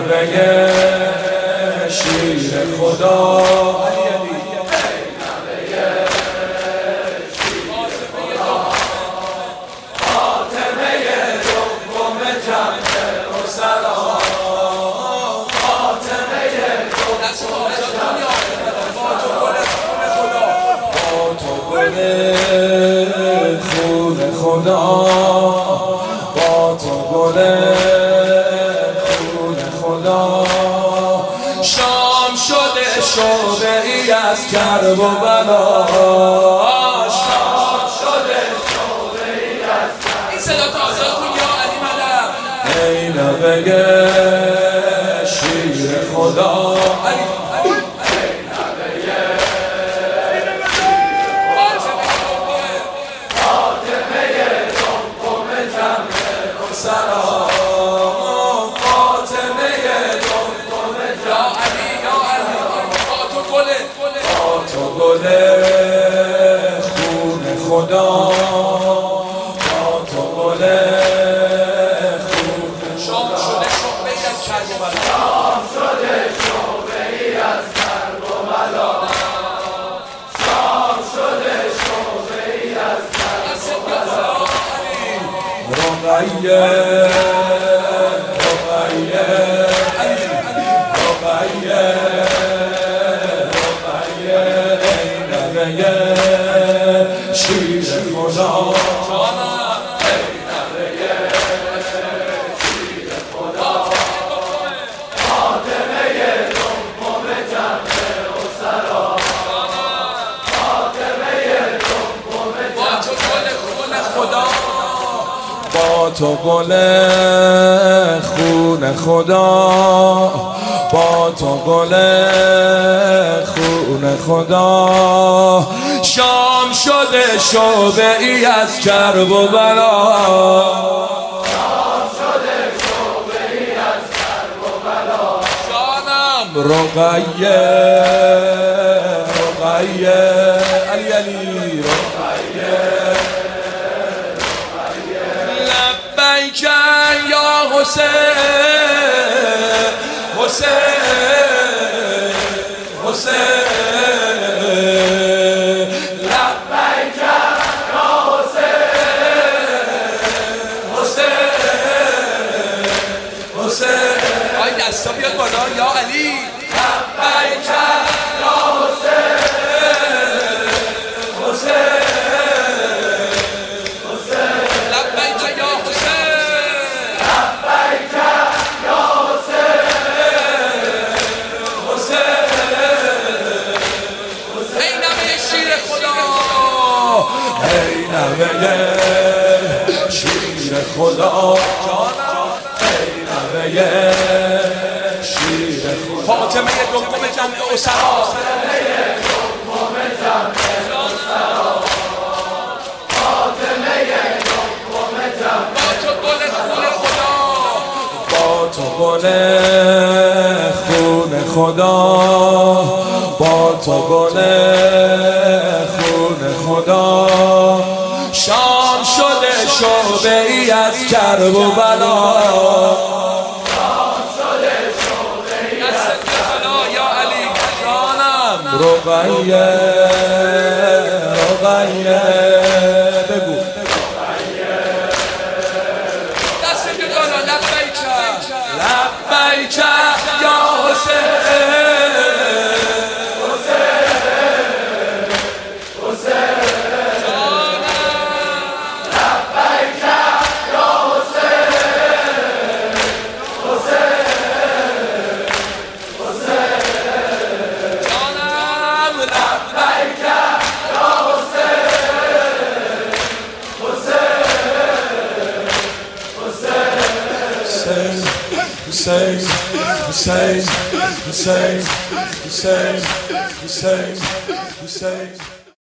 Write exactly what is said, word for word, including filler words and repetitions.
نوه شیر خدا خون خدا با تو گل خون خدا شام شده شعبه ای از کرب و بلا شام شده شعبه ای از کرب این صدا تازه کن یا علی مدر ای نوه شیر خدا خون خدا با تو گل خون شام شده شعبه ای از کرب و بلا شام شده شعبه ای از کرب و بلا شام شده شعبه ای از کرب و بلا رقیه رقیه رقیه شیر خدا ای نوه شیر خدا خاتمه دنبم جمع اسرا خاتمه دنبم با تو گل خون خدا با تو گل خون خدا با تو گل خون خدا شام شده شعبه ای از کرب و بلا شام شده شعبه ای از کرب و بلا جانم رقیه رقیه علی علی رقیه لبیک یا حسین حسین حسین دستا بیاد بالا یا علی لبیک یا حسین حسین حسین لبیک یا حسین لبیک یا حسین حسین حسین ای نوه شیر خدا ای نوه شیر خدا ای نوه فاطمه دنبم جمع اسرا فاطمه دنبم جمع اسرا فاطمه دنبم جمع با تو گل خون خدا با تو گل خون خدا با تو گل خون خدا شام شده شعبه ای از کرب و بلا رقیه رقیه بگو دست بگالا لبیک لبیک یا حسین حسین حسین لبیک یا حسین حسین Hussein, Hussein, Hussein, Hussein, Hussein, Hussein, Hussein.